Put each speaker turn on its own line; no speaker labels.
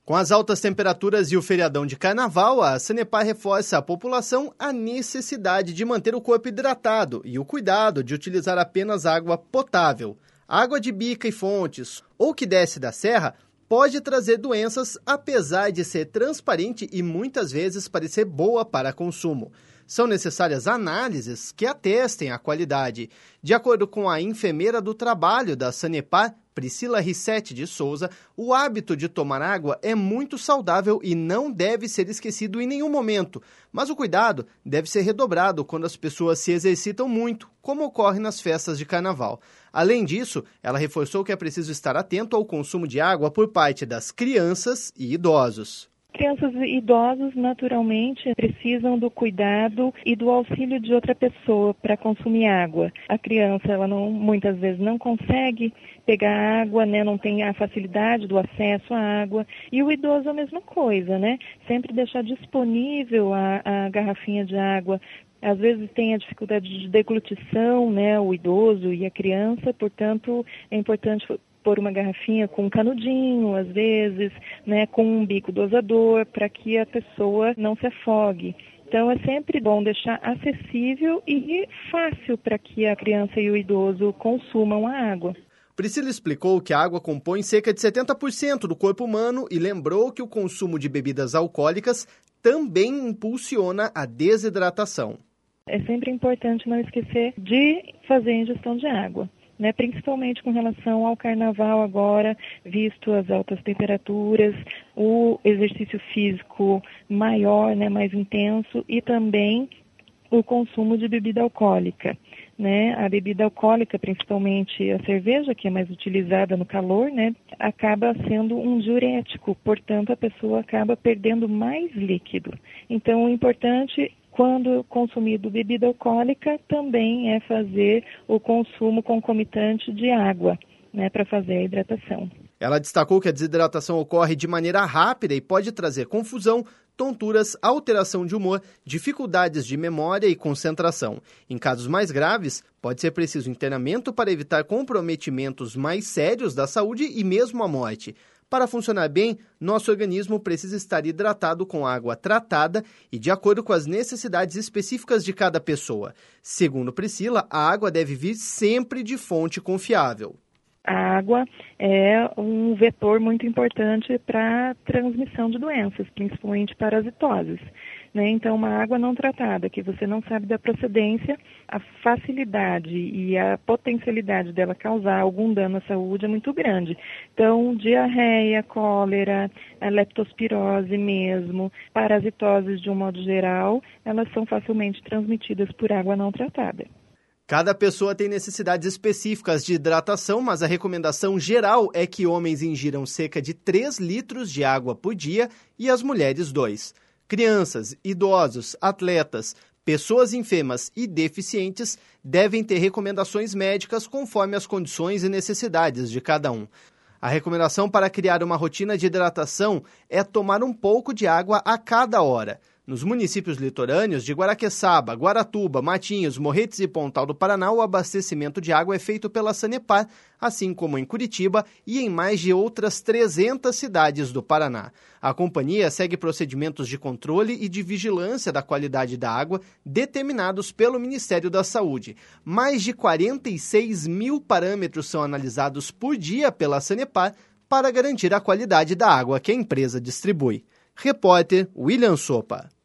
Com as altas temperaturas e o feriadão de carnaval, a Sanepar reforça à população a necessidade de manter o corpo hidratado e o cuidado de utilizar apenas água potável. Água de bica e fontes ou que desce da serra pode trazer doenças, apesar de ser transparente e muitas vezes parecer boa para consumo. São necessárias análises que atestem a qualidade. De acordo com a enfermeira do trabalho da Sanepar, Priscila Rissetti de Souza, o hábito de tomar água é muito saudável e não deve ser esquecido em nenhum momento. Mas o cuidado deve ser redobrado quando as pessoas se exercitam muito, como ocorre nas festas de carnaval. Além disso, ela reforçou que é preciso estar atento ao consumo de água por parte das crianças e idosos.
Crianças e idosos, naturalmente, precisam do cuidado e do auxílio de outra pessoa para consumir água. A criança, muitas vezes não consegue pegar água, não tem a facilidade do acesso à água. E o idoso a mesma coisa, Sempre deixar disponível a garrafinha de água. Às vezes tem a dificuldade de deglutição, o idoso e a criança, portanto, é importante pôr uma garrafinha com um canudinho, às vezes, com um bico dosador, para que a pessoa não se afogue. Então, é sempre bom deixar acessível e fácil para que a criança e o idoso consumam a água.
Priscila explicou que a água compõe cerca de 70% do corpo humano e lembrou que o consumo de bebidas alcoólicas também impulsiona a desidratação.
É sempre importante não esquecer de fazer ingestão de água. Principalmente com relação ao carnaval agora, visto as altas temperaturas, o exercício físico maior, mais intenso e também o consumo de bebida alcoólica. A bebida alcoólica, principalmente a cerveja, que é mais utilizada no calor, acaba sendo um diurético, portanto a pessoa acaba perdendo mais líquido. Então o importante, quando consumido bebida alcoólica, também é fazer o consumo concomitante de água, para fazer a hidratação.
Ela destacou que a desidratação ocorre de maneira rápida e pode trazer confusão, tonturas, alteração de humor, dificuldades de memória e concentração. Em casos mais graves, pode ser preciso internamento para evitar comprometimentos mais sérios da saúde e mesmo a morte. Para funcionar bem, nosso organismo precisa estar hidratado com água tratada e de acordo com as necessidades específicas de cada pessoa. Segundo Priscila, a água deve vir sempre de fonte confiável.
A água é um vetor muito importante para a transmissão de doenças, principalmente parasitoses. Então, uma água não tratada, que você não sabe da procedência, a facilidade e a potencialidade dela causar algum dano à saúde é muito grande. Então, diarreia, cólera, a leptospirose mesmo, parasitoses de um modo geral, elas são facilmente transmitidas por água não tratada.
Cada pessoa tem necessidades específicas de hidratação, mas a recomendação geral é que homens ingiram cerca de 3 litros de água por dia e as mulheres 2. Crianças, idosos, atletas, pessoas enfermas e deficientes devem ter recomendações médicas conforme as condições e necessidades de cada um. A recomendação para criar uma rotina de hidratação é tomar um pouco de água a cada hora. Nos municípios litorâneos de Guaraqueçaba, Guaratuba, Matinhos, Morretes e Pontal do Paraná, o abastecimento de água é feito pela Sanepar, assim como em Curitiba e em mais de outras 300 cidades do Paraná. A companhia segue procedimentos de controle e de vigilância da qualidade da água determinados pelo Ministério da Saúde. Mais de 46 mil parâmetros são analisados por dia pela Sanepar para garantir a qualidade da água que a empresa distribui. Repórter William Sopa.